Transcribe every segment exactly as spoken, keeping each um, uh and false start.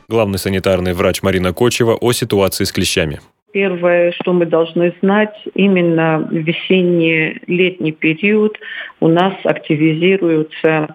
Главный санитарный врач Марина Кочева о ситуации с клещами. Первое, что мы должны знать, именно в весенне-летний период у нас активизируются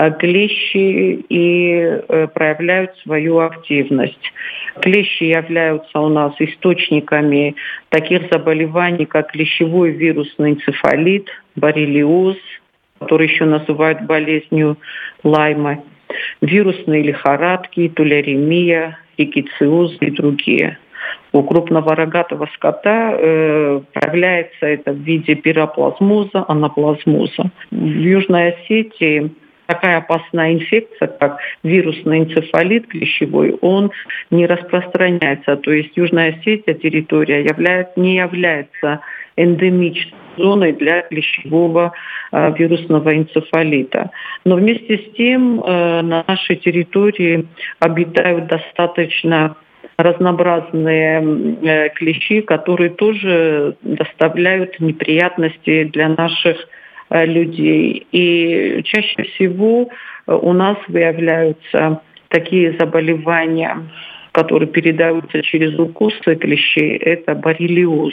клещи и проявляют свою активность. Клещи являются у нас источниками таких заболеваний, как клещевой вирусный энцефалит, боррелиоз, который еще называют болезнью Лайма, вирусные лихорадки, туляремия, рикетtsiоз и другие. У крупного рогатого скота э, проявляется это в виде пироплазмоза, анаплазмоза. В Южной Осетии такая опасная инфекция, как вирусный энцефалит клещевой, он не распространяется. То есть Южная Осетия, территория, является, не является эндемичной зоной для клещевого э, вирусного энцефалита. Но вместе с тем э, на нашей территории обитают достаточно разнообразные э, клещи, которые тоже доставляют неприятности для наших э, людей. И чаще всего у нас выявляются такие заболевания, которые передаются через укусы клещей. Это боррелиоз.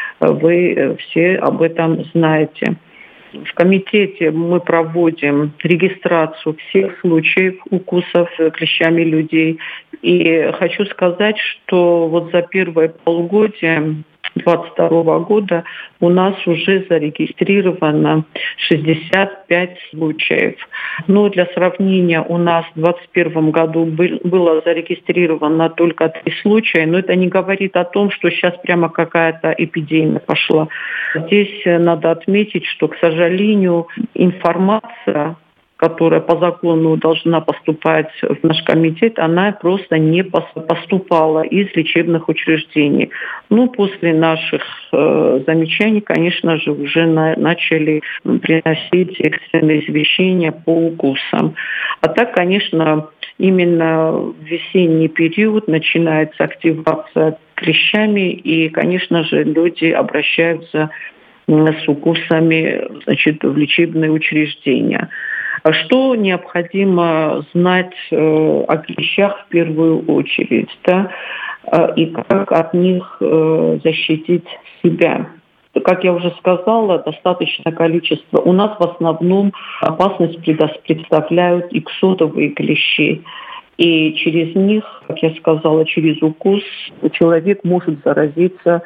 Вы все об этом знаете. В комитете мы проводим регистрацию всех случаев укусов клещами людей. И хочу сказать, что вот за первое полугодие двадцать второго года у нас уже зарегистрировано шестьдесят пять случаев. Но для сравнения, у нас в двадцать первом году было зарегистрировано только три случая, но это не говорит о том, что сейчас прямо какая-то эпидемия пошла. Здесь надо отметить, что, к сожалению, информация, которая по закону должна поступать в наш комитет, она просто не поступала из лечебных учреждений. Ну, после наших э, замечаний, конечно же, уже на, начали приносить экстренные извещения по укусам. А так, конечно, именно в весенний период начинается активация клещами, и, конечно же, люди обращаются с укусами, значит, в лечебные учреждения. Что необходимо знать э, о клещах в первую очередь, да, э, и как от них э, защитить себя? Как я уже сказала, достаточное количество. У нас в основном опасность представляют иксодовые клещи. И через них, как я сказала, через укус человек может заразиться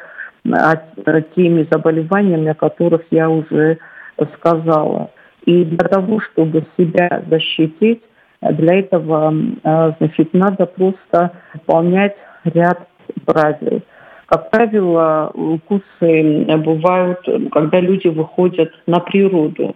теми заболеваниями, о которых я уже сказала. И для того, чтобы себя защитить, для этого, значит, надо просто выполнять ряд правил. Как правило, укусы бывают, когда люди выходят на природу.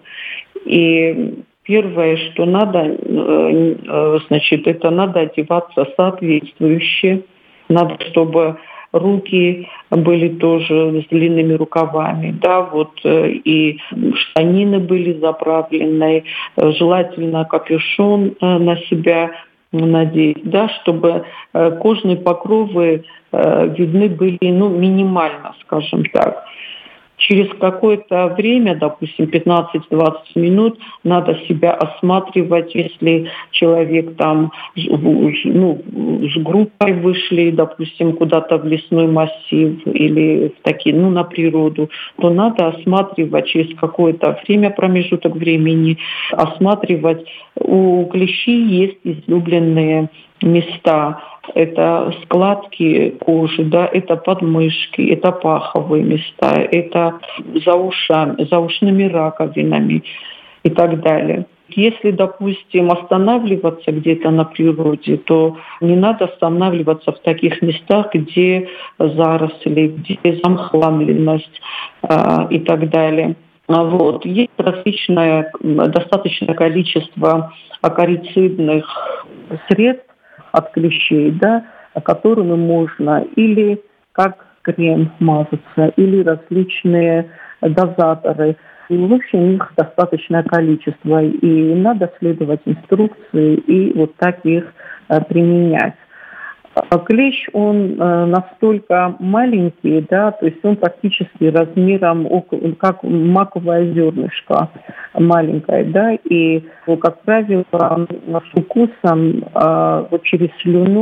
И первое, что надо, значит, это надо одеваться соответствующе. Надо, чтобы руки были тоже с длинными рукавами, да, вот, и штанины были заправлены, желательно капюшон на себя надеть, да, чтобы кожные покровы видны были, ну, минимально, скажем так. Через какое-то время, допустим, пятнадцать-двадцать минут, надо себя осматривать, если человек там, ну, с группой вышли, допустим, куда-то в лесной массив или в такие, ну, на природу, то надо осматривать через какое-то время, промежуток времени, осматривать. У клещей есть излюбленные места. Это складки кожи, да, это подмышки, это паховые места, это за ушами, за ушными раковинами и так далее. Если, допустим, останавливаться где-то на природе, то не надо останавливаться в таких местах, где заросли, где замхламленность э, и так далее. Вот. Есть различное, достаточное количество акарицидных средств от клещей, да, которыми можно или как крем мазаться, или различные дозаторы. И, в общем, их достаточное количество, и надо следовать инструкции и вот так их применять. Клещ, он настолько маленький, да, то есть он практически размером как маковое зернышко маленькое, да, и, как правило, с укусом вот через слюну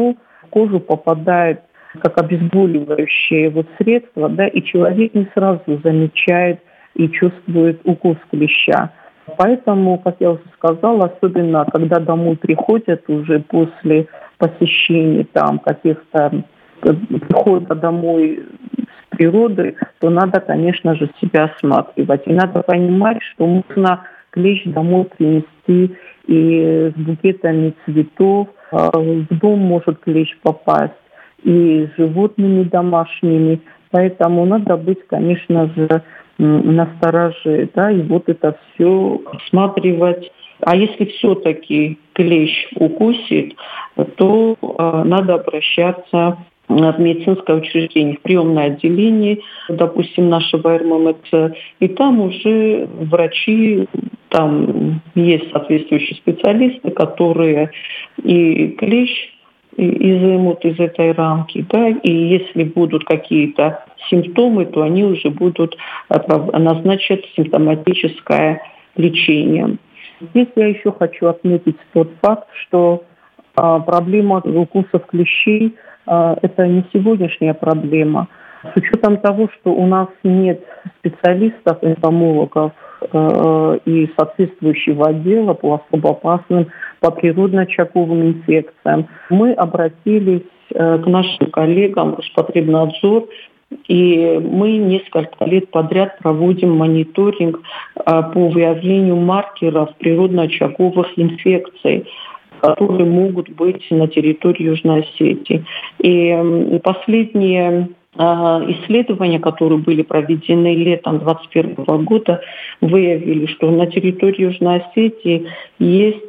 в кожу попадает как обезболивающее вот средство, да, и человек не сразу замечает и чувствует укус клеща. Поэтому, как я уже сказала, особенно когда домой приходят уже после посещения там каких-то, прихода домой с природы, то надо, конечно же, себя осматривать. И надо понимать, что можно клещ домой принести и с букетами цветов. В дом может клещ попасть и с животными домашними. Поэтому надо быть, конечно же, настороже, да, и вот это все осматривать. А если все-таки клещ укусит, то э, надо обращаться в медицинское учреждение, в приемное отделение, допустим, нашего эр эм эм цэ, и там уже врачи, там есть соответствующие специалисты, которые и клещ изымут из этой рамки, да, и если будут какие-то симптомы, то они уже будут назначать симптоматическое лечение. Здесь я еще хочу отметить тот факт, что а, проблема укусов клещей а, это не сегодняшняя проблема. С учетом того, что у нас нет специалистов, энтомологов э, и соответствующего отдела по особо опасным, по природно-очаговым инфекциям, мы обратились э, к нашим коллегам Роспотребнадзор, и мы несколько лет подряд проводим мониторинг э, по выявлению маркеров природно-очаговых инфекций, которые могут быть на территории Южной Осетии. И э, последние исследования, которые были проведены летом двадцать первого года, выявили, что на территории Южной Осетии есть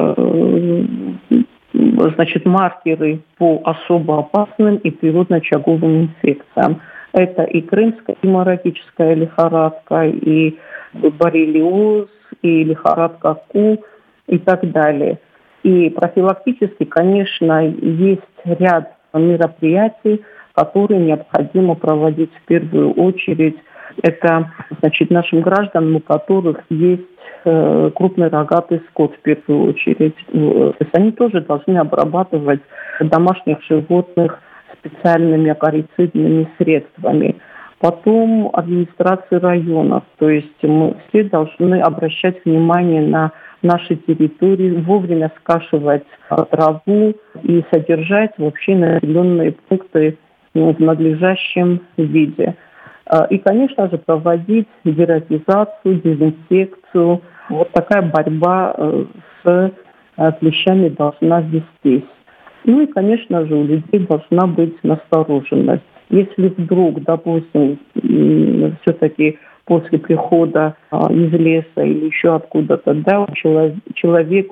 значит, маркеры по особо опасным и природно-очаговым инфекциям. Это и крымская геморрагическая лихорадка, и боррелиоз, и лихорадка ку, и так далее. И профилактически, конечно, есть ряд мероприятий, которые необходимо проводить в первую очередь. Это, значит, нашим гражданам, у которых есть э, крупный рогатый скот в первую очередь. То есть они тоже должны обрабатывать домашних животных специальными акарицидными средствами. Потом администрации районов. То есть мы все должны обращать внимание на нашей территории, вовремя скашивать траву и содержать вообще населенные пункты в надлежащем виде. И, конечно же, проводить дератизацию, дезинфекцию. Вот такая борьба с клещами должна вестись. Ну и, конечно же, у людей должна быть настороженность. Если вдруг, допустим, все-таки после прихода из леса или еще откуда-то, да, человек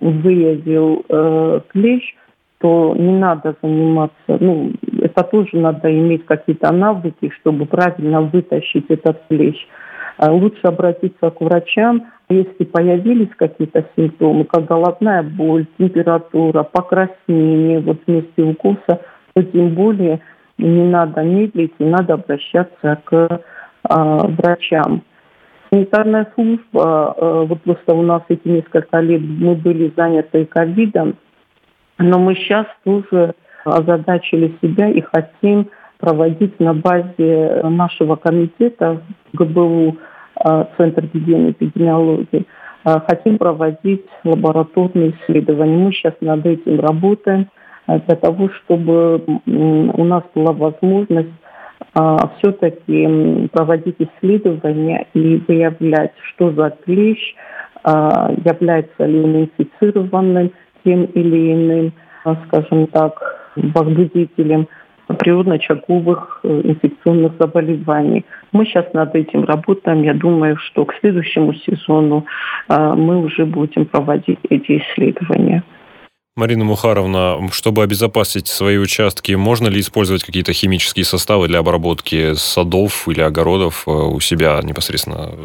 выявил э, клещ, то не надо заниматься, ну, это тоже надо иметь какие-то навыки, чтобы правильно вытащить этот клещ. Лучше обратиться к врачам, если появились какие-то симптомы, как головная боль, температура, покраснение, вот вместе укуса, то тем более не надо медлить, и надо обращаться к а, врачам. Санитарная служба, а, вот просто у нас эти несколько лет мы были заняты ковидом, но мы сейчас тоже озадачили себя и хотим проводить на базе нашего комитета гэ бэ у, Центр гигиены и эпидемиологии, хотим проводить лабораторные исследования. Мы сейчас над этим работаем для того, чтобы у нас была возможность все-таки проводить исследования и выявлять, что за клещ, является ли он инфицированным тем или иным, скажем так, возбудителем природно-очаговых инфекционных заболеваний. Мы сейчас над этим работаем. Я думаю, что к следующему сезону мы уже будем проводить эти исследования. Марина Мухаровна, чтобы обезопасить свои участки, можно ли использовать какие-то химические составы для обработки садов или огородов у себя непосредственно?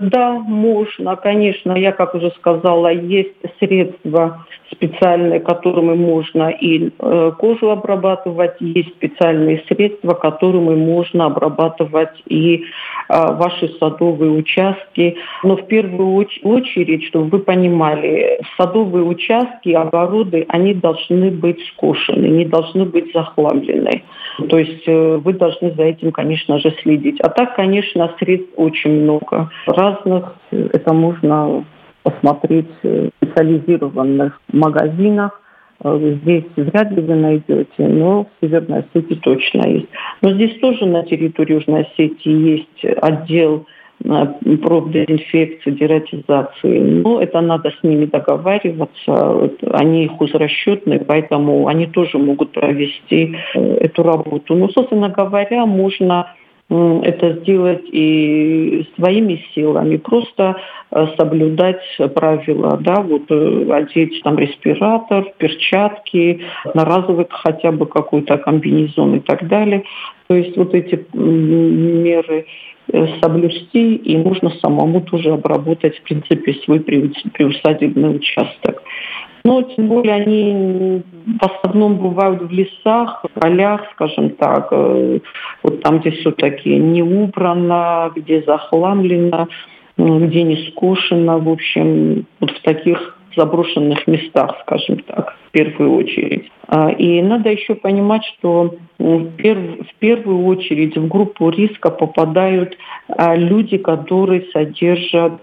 Да, можно, конечно. Я, как уже сказала, есть средства специальные, которыми можно и э, кожу обрабатывать, есть специальные средства, которыми можно обрабатывать и э, ваши садовые участки. Но в первую очередь, чтобы вы понимали, садовые участки, огороды, они должны быть скошены, не должны быть захламлены. То есть э, вы должны за этим, конечно же, следить. А так, конечно, средств очень много разных. Это можно посмотреть в специализированных магазинах. Здесь вряд ли вы найдете, но в Северной Осетии точно есть. Но здесь тоже на территории Южной Осетии есть отдел профдезинфекции, дератизации. Но это надо с ними договариваться. Они хозрасчетные, поэтому они тоже могут провести эту работу. Но, собственно говоря, можно это сделать и своими силами, просто соблюдать правила, да, вот одеть там респиратор, перчатки, одноразовый хотя бы какой-то комбинезон и так далее. То есть вот эти меры соблюсти, и можно самому тоже обработать, в принципе, свой приусадебный участок. Но тем более они в основном бывают в лесах, в полях, скажем так, вот там, где все-таки не убрано, где захламлено, где не скошено, в общем, вот в таких заброшенных местах, скажем так, в первую очередь. И надо еще понимать, что в первую очередь в группу риска попадают люди, которые содержат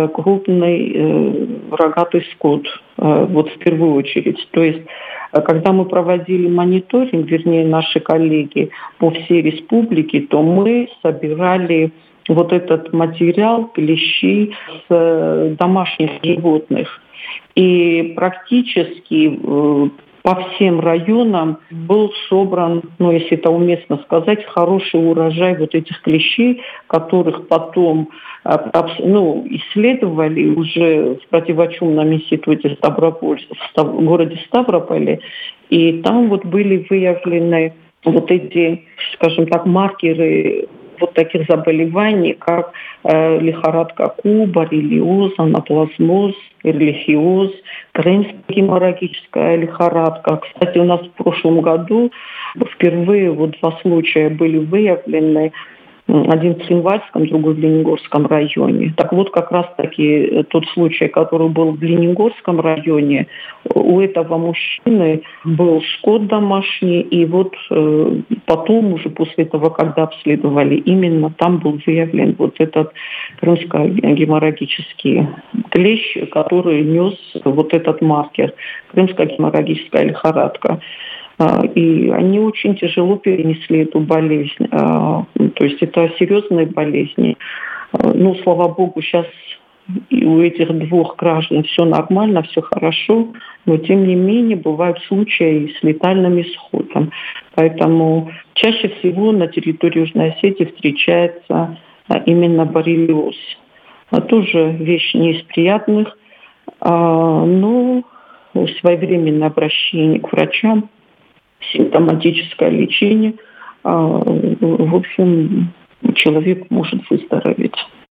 крупный рогатый скот, вот в первую очередь. То есть, когда мы проводили мониторинг, вернее, наши коллеги по всей республике, то мы собирали вот этот материал, клещи с домашних животных. И практически по всем районам был собран, ну, если это уместно сказать, хороший урожай вот этих клещей, которых потом ну, исследовали уже в противочумном институте Ставрополь, в городе Ставрополе. И там вот были выявлены вот эти, скажем так, маркеры вот таких заболеваний, как э, лихорадка Ку, боррелиоз, анаплазмоз, эрлихиоз, крымская геморрагическая лихорадка. Кстати, у нас в прошлом году впервые вот два случая были выявлены. Один в Цхинвальском, другой в Лениногорском районе. Так вот, как раз-таки тот случай, который был в Лениногорском районе, у этого мужчины был скот домашний, и вот э, потом уже после того, когда обследовали, именно там был выявлен вот этот крымско-геморрагический клещ, который нес вот этот маркер, крымская геморрагическая лихорадка. И они очень тяжело перенесли эту болезнь. То есть это серьезные болезни. Ну, слава богу, сейчас у этих двух граждан все нормально, все хорошо, но тем не менее бывают случаи с летальным исходом. Поэтому чаще всего на территории Южной Осетии встречается именно боррелиоз. Тоже вещь не из приятных, но своевременное обращение к врачам, симптоматическое лечение, в общем, человек может выздороветь.